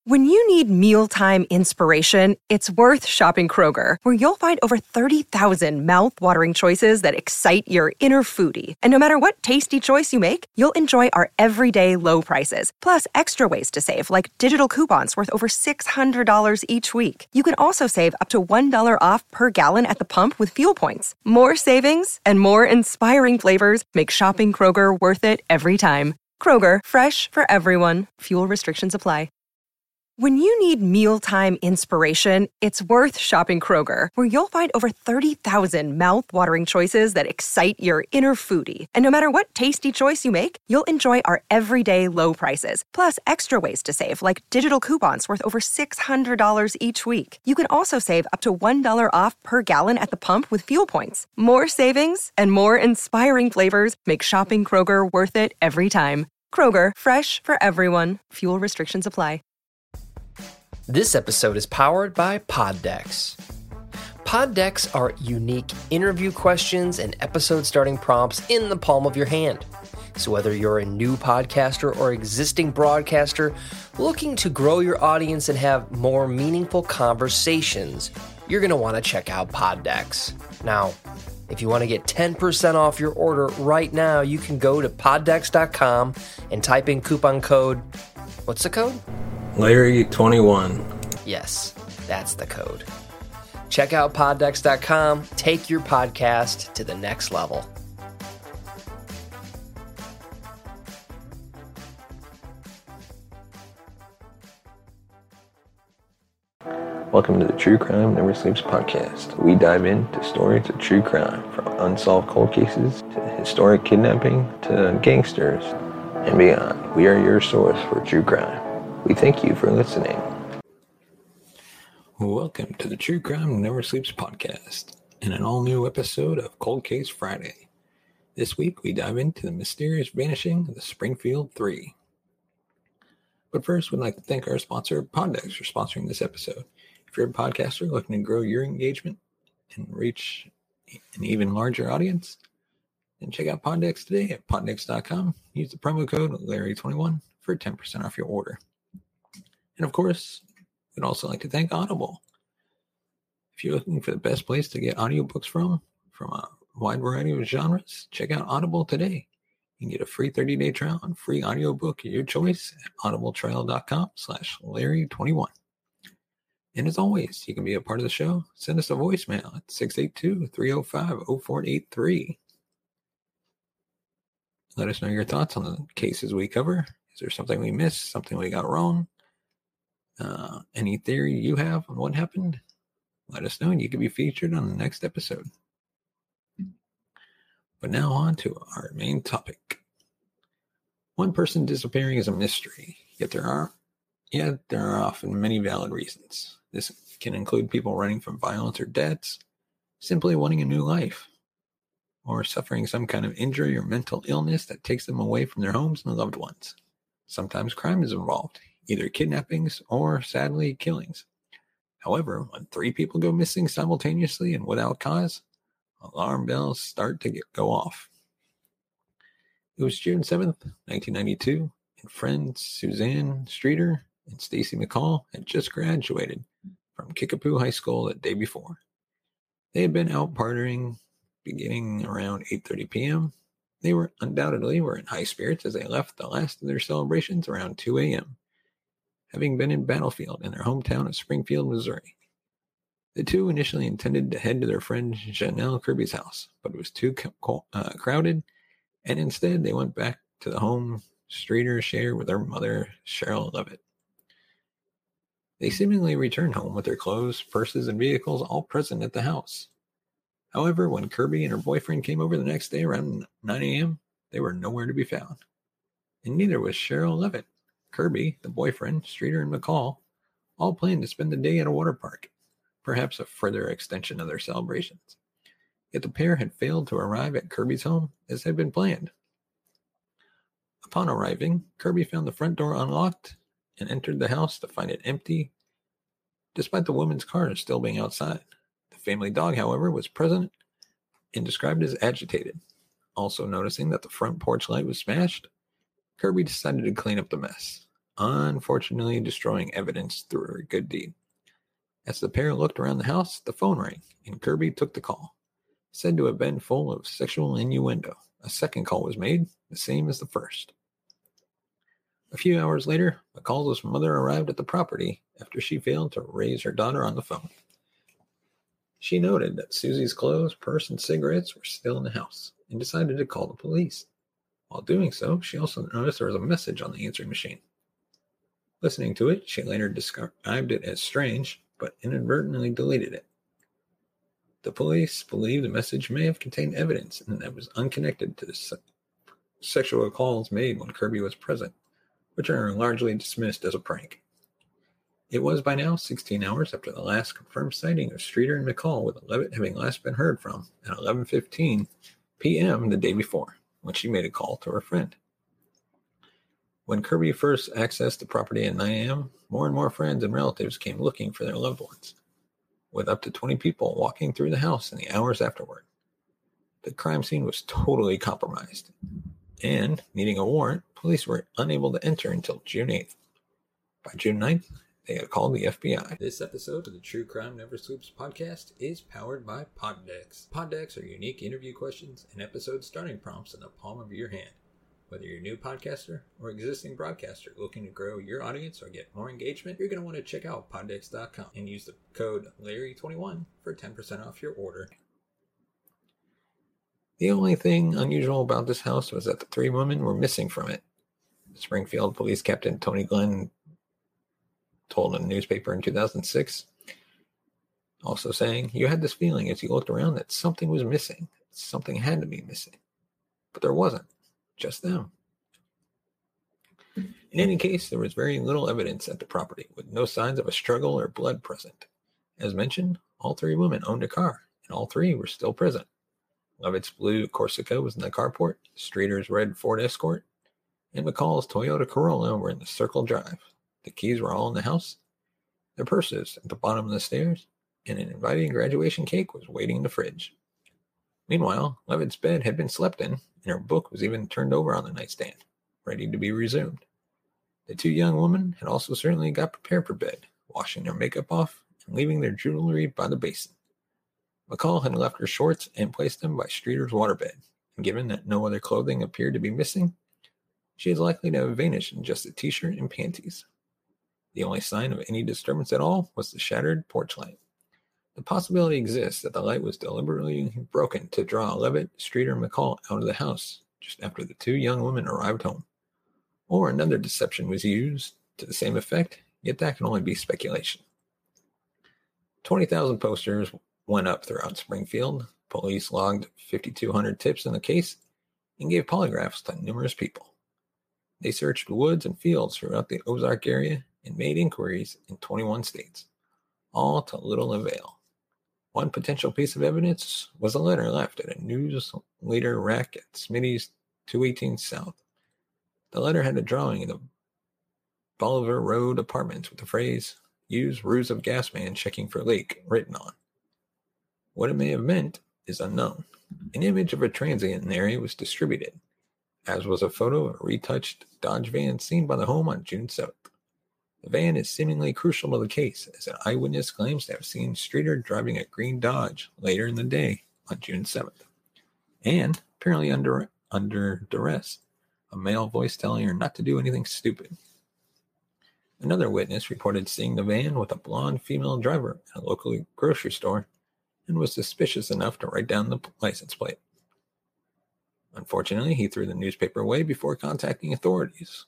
When you need mealtime inspiration, it's worth shopping Kroger, where you'll find over 30,000 mouth-watering choices that excite your inner foodie. And no matter what tasty choice you make, you'll enjoy our everyday low prices, plus extra ways to save, like digital coupons worth over $600 each week. You can also save up to $1 off per gallon at the pump with fuel points. More savings and more inspiring flavors make shopping Kroger worth it every time. Kroger, fresh for everyone. Fuel restrictions apply. When you need mealtime inspiration, it's worth shopping Kroger, where you'll find over 30,000 mouth-watering choices that excite your inner foodie. And no matter what tasty choice you make, you'll enjoy our everyday low prices, plus extra ways to save, like digital coupons worth over $600 each week. You can also save up to $1 off per gallon at the pump with fuel points. More savings and more inspiring flavors make shopping Kroger worth it every time. Kroger, fresh for everyone. Fuel restrictions apply. This episode is powered by Poddex. Poddex are unique interview questions and episode starting prompts in the palm of your hand. So whether you're a new podcaster or existing broadcaster looking to grow your audience and have more meaningful conversations, you're going to want to check out Poddex. Now, if you want to get 10% off your order right now, you can go to poddex.com and type in coupon code. What's the code? Larry21. Yes, that's the code. Check out poddex.com. Take your podcast to the next level. Welcome to the True Crime Never Sleeps podcast. We dive into stories of true crime, from unsolved cold cases to historic kidnapping to gangsters and beyond. We are your source for true crime. We thank you for listening. Welcome to the True Crime Never Sleeps podcast and an all-new episode of Cold Case Friday. This week, we dive into the mysterious vanishing of the Springfield 3. But first, we'd like to thank our sponsor, Poddex, for sponsoring this episode. If you're a podcaster looking to grow your engagement and reach an even larger audience, then check out Poddex today at poddex.com. Use the promo code Larry21 for 10% off your order. And of course, we'd also like to thank Audible. If you're looking for the best place to get audiobooks from a wide variety of genres, check out Audible today. You can get a free 30-day trial and free audiobook of your choice at audibletrial.com/Larry21. And as always, you can be a part of the show. Send us a voicemail at 682-305-0483. Let us know your thoughts on the cases we cover. Is there something we missed, something we got wrong? Any theory you have on what happened? Let us know and you can be featured on the next episode. But now on to our main topic. One person disappearing is a mystery, yet there are often many valid reasons. This can include people running from violence or debts, simply wanting a new life, or suffering some kind of injury or mental illness that takes them away from their homes and loved ones. Sometimes crime is involved, either kidnappings or, sadly, killings. However, when 3 people go missing simultaneously and without cause, alarm bells start to go off. It was June 7th, 1992, and friends Suzanne Streeter and Stacy McCall had just graduated from Kickapoo High School the day before. They had been out partying beginning around 8:30 p.m. They were undoubtedly in high spirits as they left the last of their celebrations around 2 a.m., having been in Battlefield in their hometown of Springfield, Missouri. The two initially intended to head to their friend Janelle Kirby's house, but it was too crowded, and instead they went back to the home Streeter shared with their mother, Cheryl Levitt. They seemingly returned home with their clothes, purses, and vehicles all present at the house. However, when Kirby and her boyfriend came over the next day around 9 a.m., they were nowhere to be found. And neither was Cheryl Levitt. Kirby, the boyfriend, Streeter, and McCall all planned to spend the day at a water park, perhaps a further extension of their celebrations. Yet the pair had failed to arrive at Kirby's home as had been planned. Upon arriving, Kirby found the front door unlocked and entered the house to find it empty, despite the woman's car still being outside. The family dog, however, was present and described as agitated. Also noticing that the front porch light was smashed, Kirby decided to clean up the mess. unfortunately destroying evidence through her good deed. As the pair looked around the house, the phone rang, and Kirby took the call. Said to have been full of sexual innuendo. A second call was made, the same as the first. A few hours later, McCall's mother arrived at the property after she failed to raise her daughter on the phone. She noted that Susie's clothes, purse, and cigarettes were still in the house and decided to call the police. While doing so, she also noticed there was a message on the answering machine. Listening to it, she later described it as strange, but inadvertently deleted it. The police believe the message may have contained evidence and that was unconnected to the sexual calls made when Kirby was present, which are largely dismissed as a prank. It was by now 16 hours after the last confirmed sighting of Streeter and McCall, with Levitt having last been heard from at 11:15 p.m. the day before, when she made a call to her friend. When Kirby first accessed the property at 9 a.m., more and more friends and relatives came looking for their loved ones, with up to 20 people walking through the house in the hours afterward. The crime scene was totally compromised, and, needing a warrant, police were unable to enter until June 8th. By June 9th, they had called the FBI. This episode of the True Crime Never Sleeps podcast is powered by Poddex. Poddex are unique interview questions and episode starting prompts in the palm of your hand. Whether you're a new podcaster or existing broadcaster looking to grow your audience or get more engagement, you're going to want to check out poddex.com and use the code Larry21 for 10% off your order. The only thing unusual about this house was that the three women were missing from it. Springfield Police Captain Tony Glenn told a newspaper in 2006, also saying, "You had this feeling as you looked around that something was missing. Something had to be missing. But there wasn't. Just them." In any case, there was very little evidence at the property, with no signs of a struggle or blood present. As mentioned, all three women owned a car, and all three were still present. Levitt's blue Corsica was in the carport, Streeter's red Ford Escort, and McCall's Toyota Corolla were in the Circle Drive. The keys were all in the house, their purses at the bottom of the stairs, and an inviting graduation cake was waiting in the fridge. Meanwhile, Levitt's bed had been slept in, and her book was even turned over on the nightstand, ready to be resumed. The two young women had also certainly got prepared for bed, washing their makeup off and leaving their jewelry by the basin. McCall had left her shorts and placed them by Streeter's waterbed, and given that no other clothing appeared to be missing, she is likely to have vanished in just a t-shirt and panties. The only sign of any disturbance at all was the shattered porch light. The possibility exists that the light was deliberately broken to draw Levitt, Streeter, and McCall out of the house just after the two young women arrived home. Or another deception was used to the same effect, yet that can only be speculation. 20,000 posters went up throughout Springfield. Police logged 5,200 tips in the case and gave polygraphs to numerous people. They searched woods and fields throughout the Ozark area and made inquiries in 21 states, all to little avail. One potential piece of evidence was a letter left at a newsletter rack at Smitty's 218 South. The letter had a drawing of the Bolivar Road apartments with the phrase, "Use ruse of gas man checking for leak," written on. What it may have meant is unknown. An image of a transient in the area was distributed, as was a photo of a retouched Dodge van seen by the home on June 7th. The van is seemingly crucial to the case, as an eyewitness claims to have seen Streeter driving a green Dodge later in the day on June 7th. And, apparently under duress, a male voice telling her not to do anything stupid. Another witness reported seeing the van with a blonde female driver at a local grocery store and was suspicious enough to write down the license plate. Unfortunately, he threw the newspaper away before contacting authorities.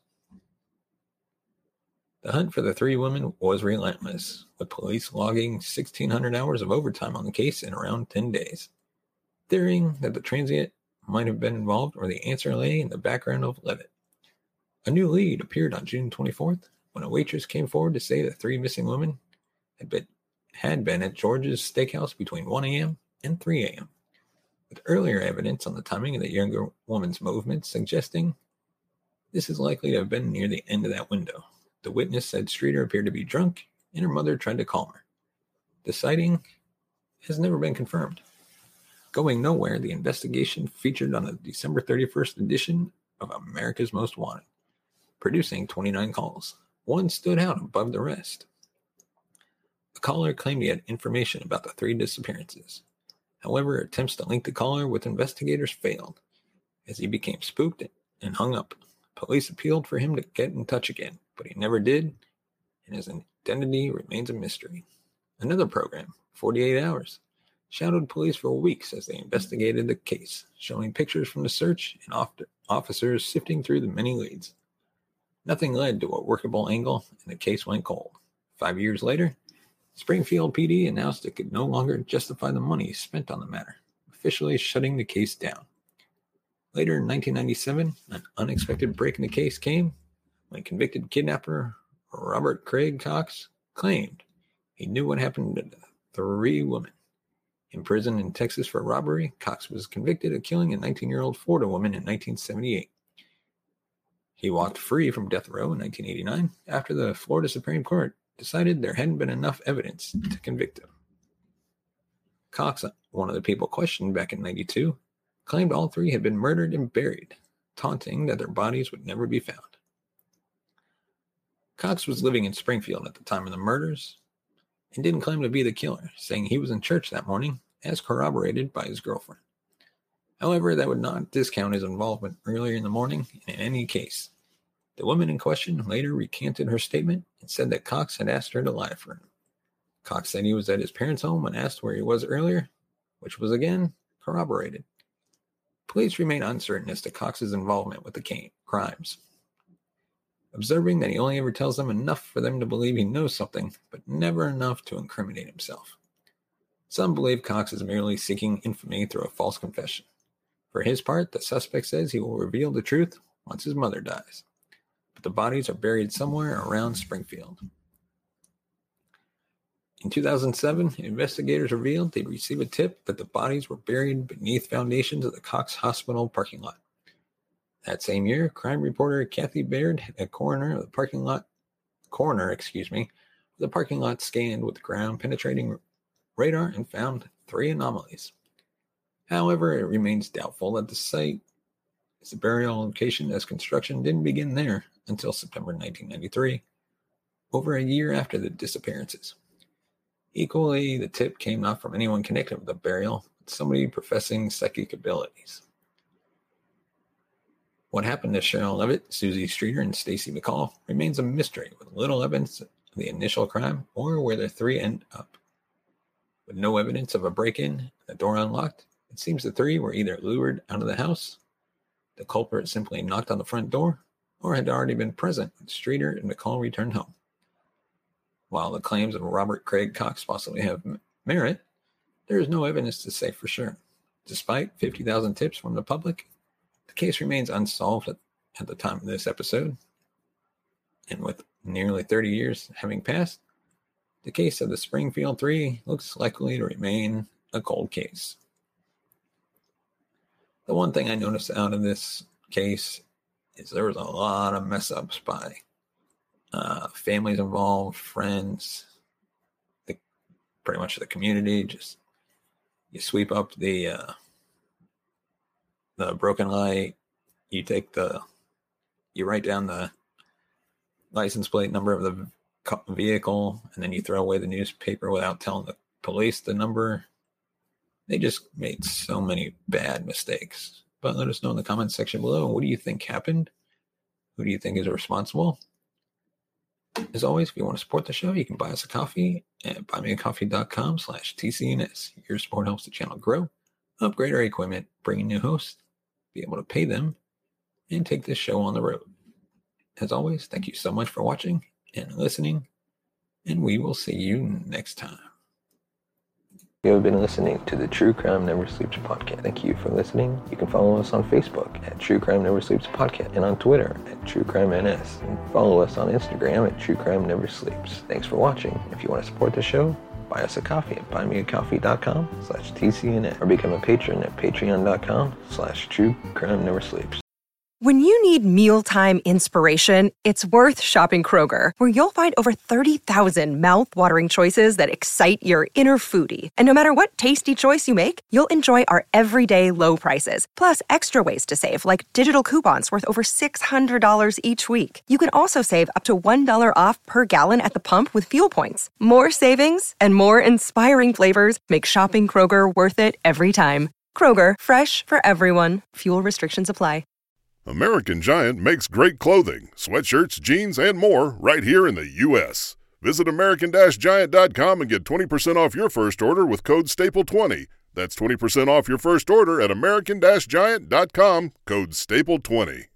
The hunt for the three women was relentless, with police logging 1,600 hours of overtime on the case in around 10 days. Fearing that the transient might have been involved or the answer lay in the background of Levitt. A new lead appeared on June 24th when a waitress came forward to say the three missing women had been at George's Steakhouse between 1 a.m. and 3 a.m., with earlier evidence on the timing of the younger woman's movements suggesting this is likely to have been near the end of that window. The witness said Streeter appeared to be drunk, and her mother tried to calm her. The sighting has never been confirmed. Going nowhere, the investigation featured on the December 31st edition of America's Most Wanted. producing 29 calls. One stood out above the rest. The caller claimed he had information about the 3 disappearances. However, attempts to link the caller with investigators failed, as he became spooked and hung up. Police appealed for him to get in touch again, but he never did, and his identity remains a mystery. Another program, 48 Hours, shadowed police for weeks as they investigated the case, showing pictures from the search and officers sifting through the many leads. Nothing led to a workable angle, and the case went cold. 5 years later, Springfield PD announced it could no longer justify the money spent on the matter, officially shutting the case down. Later in 1997, an unexpected break in the case came when convicted kidnapper Robert Craig Cox claimed he knew what happened to the 3 women. Imprisoned in Texas for robbery, Cox was convicted of killing a 19-year-old Florida woman in 1978. He walked free from death row in 1989 after the Florida Supreme Court decided there hadn't been enough evidence to convict him. Cox, one of the people questioned back in 92, claimed all 3 had been murdered and buried, taunting that their bodies would never be found. Cox was living in Springfield at the time of the murders and didn't claim to be the killer, saying he was in church that morning, as corroborated by his girlfriend. However, that would not discount his involvement earlier in the morning in any case. The woman in question later recanted her statement and said that Cox had asked her to lie for him. Cox said he was at his parents' home when asked where he was earlier, which was again corroborated. Police remain uncertain as to Cox's involvement with the crimes, observing that he only ever tells them enough for them to believe he knows something, but never enough to incriminate himself. Some believe Cox is merely seeking infamy through a false confession. For his part, the suspect says he will reveal the truth once his mother dies, but the bodies are buried somewhere around Springfield. In 2007, investigators revealed they'd received a tip that the bodies were buried beneath foundations of the Cox Hospital parking lot. That same year, crime reporter Kathy Baird had a coroner of the parking lot scanned with ground-penetrating radar and found 3 anomalies. However, it remains doubtful that the site is a burial location, as construction didn't begin there until September 1993, over a year after the disappearances. Equally, the tip came not from anyone connected with the burial, but somebody professing psychic abilities. What happened to Cheryl Levitt, Susie Streeter, and Stacy McCall remains a mystery, with little evidence of the initial crime or where the 3 end up. With no evidence of a break-in and the door unlocked, it seems the 3 were either lured out of the house, the culprit simply knocked on the front door, or had already been present when Streeter and McCall returned home. While the claims of Robert Craig Cox possibly have merit, there is no evidence to say for sure. Despite 50,000 tips from the public, the case remains unsolved at the time of this episode. And with nearly 30 years having passed, the case of the Springfield 3 looks likely to remain a cold case. The one thing I noticed out of this case is there was a lot of mess-ups by families involved, friends, pretty much the community. Just you sweep up the broken light, you write down the license plate number of the vehicle, and then you throw away the newspaper without telling the police the number. They just made so many bad mistakes. But let us know in the comments section below. What do you think happened? Who do you think is responsible? As always, if you want to support the show, you can buy us a coffee at buymeacoffee.com/TCNS. Your support helps the channel grow, upgrade our equipment, bring in new hosts, be able to pay them, and take this show on the road. As always, thank you so much for watching and listening, and we will see you next time. You have been listening to the True Crime Never Sleeps podcast. Thank you for listening. You can follow us on Facebook at True Crime Never Sleeps podcast and on Twitter at True Crime NS. And follow us on Instagram at True Crime Never Sleeps. Thanks for watching. If you want to support the show, buy us a coffee at buymeacoffee.com/TCNS or become a patron at patreon.com/True Crime Never Sleeps. When you need mealtime inspiration, it's worth shopping Kroger, where you'll find over 30,000 mouth-watering choices that excite your inner foodie. And no matter what tasty choice you make, you'll enjoy our everyday low prices, plus extra ways to save, like digital coupons worth over $600 each week. You can also save up to $1 off per gallon at the pump with fuel points. More savings and more inspiring flavors make shopping Kroger worth it every time. Kroger, fresh for everyone. Fuel restrictions apply. American Giant makes great clothing, sweatshirts, jeans, and more right here in the U.S. Visit American-Giant.com and get 20% off your first order with code STAPLE20. That's 20% off your first order at American-Giant.com, code STAPLE20.